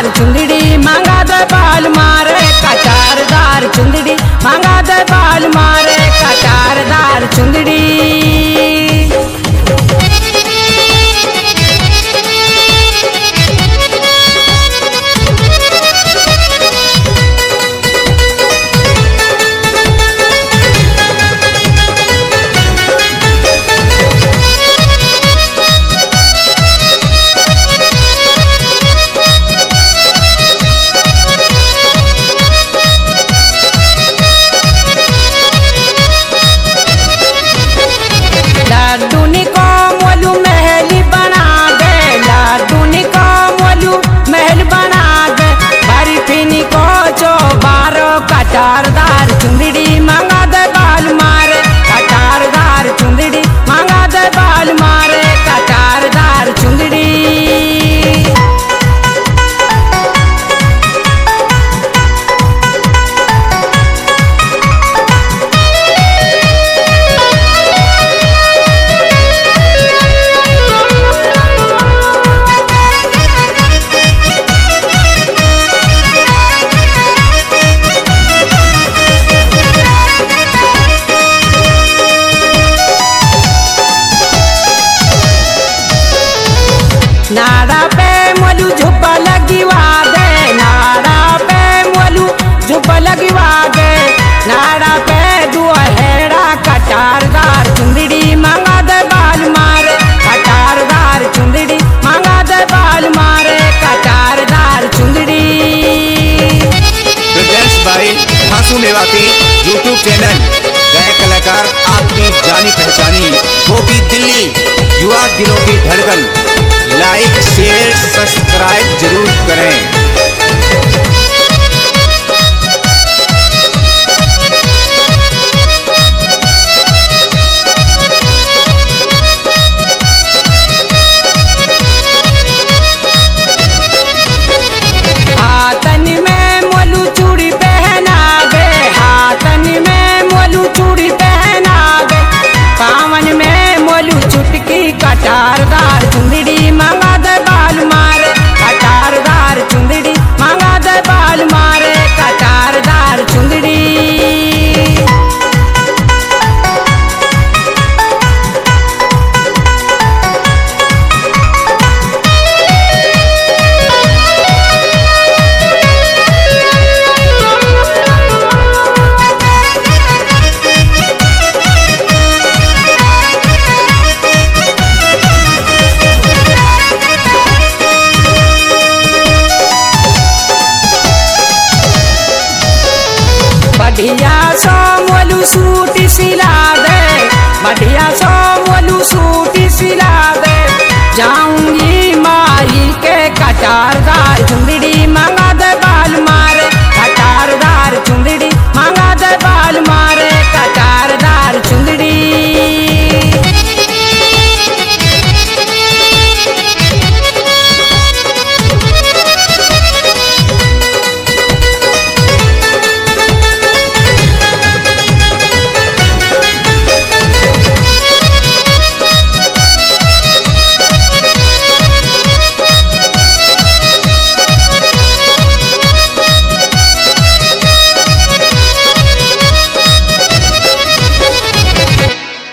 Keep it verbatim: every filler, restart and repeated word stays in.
कटारदार चुंदड़ी मांगा दे बाल मारे कटारदार चुंदड़ी मांगा दे बाल मारे कटारदार चुंदड़ी। लाडूनी को मोलू महल बना दे लाडूनी को मोलू महल बना दे बर्फीनी को चौबारो कटारदार चुंदड़ी मांगा दे बाल मारे कटारदार चुंदड़ी मांगा दे बाल मारे कटारदार चुंदड़ी। नाड़ा पे मोलू झुब्बा लगवा दे नाड़ा पे मोलू झुब्बा लगवा दे नाड़ा पे दुहेड़ा कटारदार चुंदड़ी मांगा दे बाल मारे कटारदार चुंदड़ी मांगा दे बाल मारे कटारदार चुंदड़ी। प्रेजेंट्स बाय धांसू मेवाती यूट्यूब चैनल गायक कलाकार आपकी जानी पहचानी वो भी दिल्ली युवा दिनों की धड़कन। लाइक शेयर सब्सक्राइब जरूर करें। हाथन में मोलू चूड़ी पहना दे हाथन में मोलू चूड़ी पहना दे पावन में मोलू चुटकी कटारदार चुंदड़ी मांगा दे बाल मारे कटारदार चुंदड़ी मांगा दे बाल मारे कटारदार चुंदड़ी। बढ़िया सो मोलू सूट सिला दे बढ़िया सो मोलू सूट सिला दे